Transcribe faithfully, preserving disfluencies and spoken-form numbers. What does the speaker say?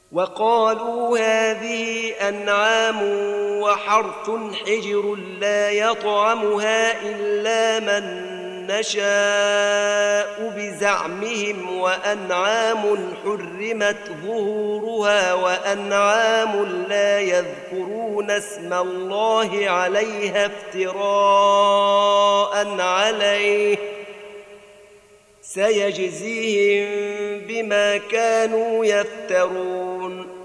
وقالوا هذه أنعام وحرث حجر لا يطعمها إلا من نشاء بزعمهم وأنعام حرمت ظهورها وأنعام لا يذكرون اسم الله عليها افتراء عليه سيجزيهم بما كانوا يفترون